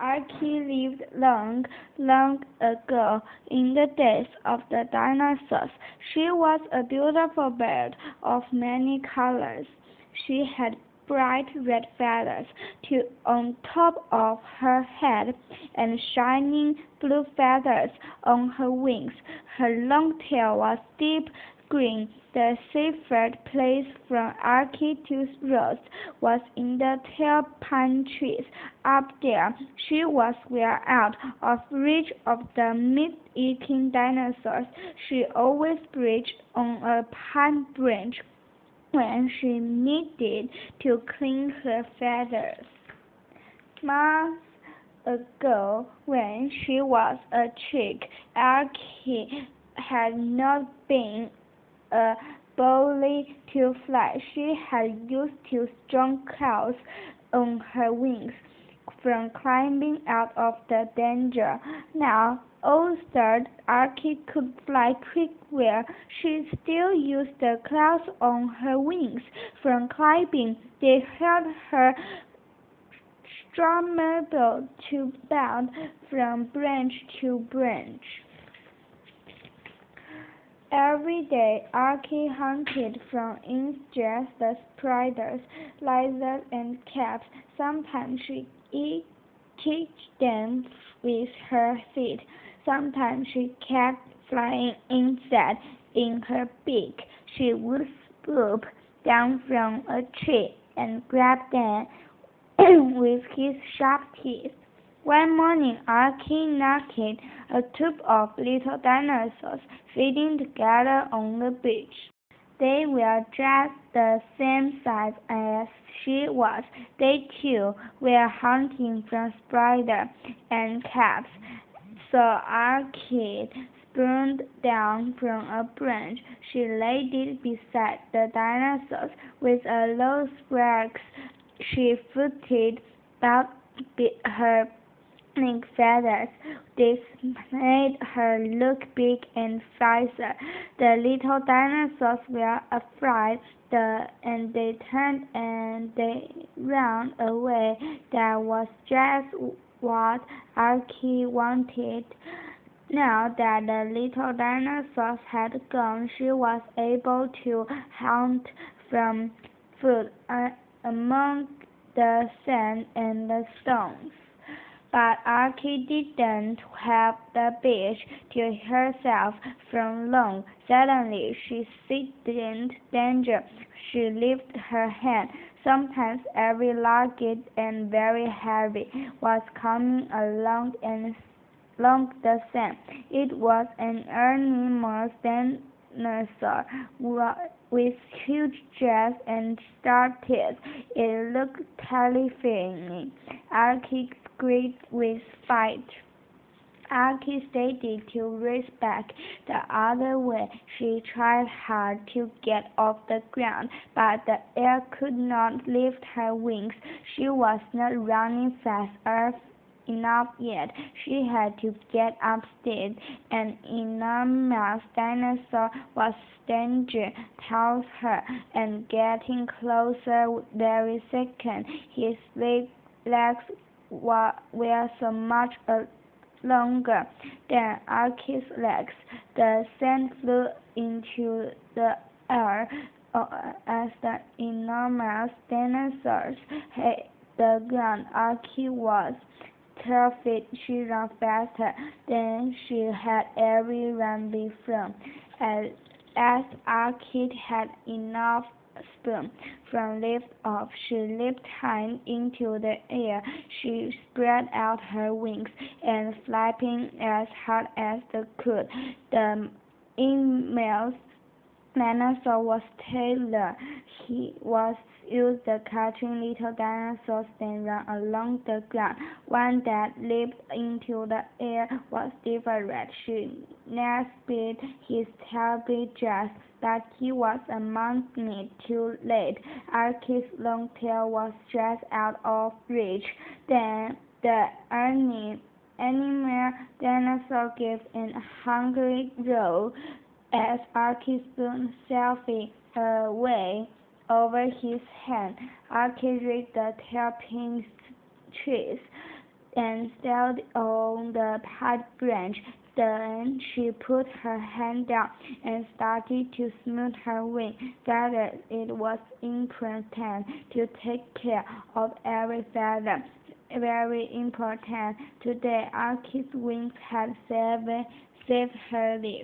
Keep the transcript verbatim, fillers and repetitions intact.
Archie lived long, long ago in the days of the dinosaurs. She was a beautiful bird of many colors. She had bright red feathers to, on top of her head and shining blue feathers on her wings. Her long tail was deep green. The safest place for Archie to roost was in the tall pine trees. Up there, she was well out of reach of the meat-eating dinosaurs. She always perched on a pine branch when she needed to clean her feathers. Months ago, when she was a chick, Archie had not been a ability to fly. She had used two strong claws on her wings from climbing out of the danger. Now, older Archie could fly quick where she still used the claws on her wings from climbing. They held her strong to bound from branch to branch. Every day, Archie hunted from insects, the spiders, lizards, and crabs. Sometimes she kicked them with her feet. Sometimes she kept flying insects in her beak. She would swoop down from a tree and grab them with his sharp teeth. One morning, Archie noticed a troop of little dinosaurs feeding together on the beach. They were just the same size as she was. They too were hunting for spiders and crabs. So Archie sprang down from a branch. She laid it beside the dinosaurs. With a low squawk, she fluttered out her pink feathers. This made her look big and fiercer. The little dinosaurs were afraid, the, and they turned and they ran away. That was just what Archie wanted. Now that the little dinosaurs had gone, she was able to hunt from food uh, among the sand and the stones. But Archie didn't have the beach to herself for long. Suddenly, she sensed danger. She lifted her hand. Sometimes every large and very heavy was coming along and along the sand. It was an enormous dinosaur with huge jaws and sharp teeth. It looked terrifying. Archie screamed with fright. Archie started to race back the other way. She tried hard to get off the ground, but the air could not lift her wings. She was not running fast enough yet. She had to get upstairs. An enormous dinosaur was standing towards her and getting closer every second. His legs were, were so much longer than Archie's legs. The sand flew into the air uh, as the enormous dinosaurs hit the ground. Archie was terrified. She ran faster than she had ever run before. As, as Archie had enough spoon from lift off, she leaped high into the air. She spread out her wings and flapping as hard as they could. The immense dinosaur was Taylor. He was used to catching little dinosaurs and ran along the ground. One that leaped into the air was different. She grasped his terrible jaws, but he was a moment too late. Archie's long tail was stretched out of reach. Then the animal dinosaur gave a hungry roar as Archie spun safely away over his head. Archie reached the terrapin trees. and settled on the pipe branch. Then she put her hand down and started to smooth her wing. Gathered it was important to take care of every feather. Very important. Today, Aki's wings had saved, saved her life.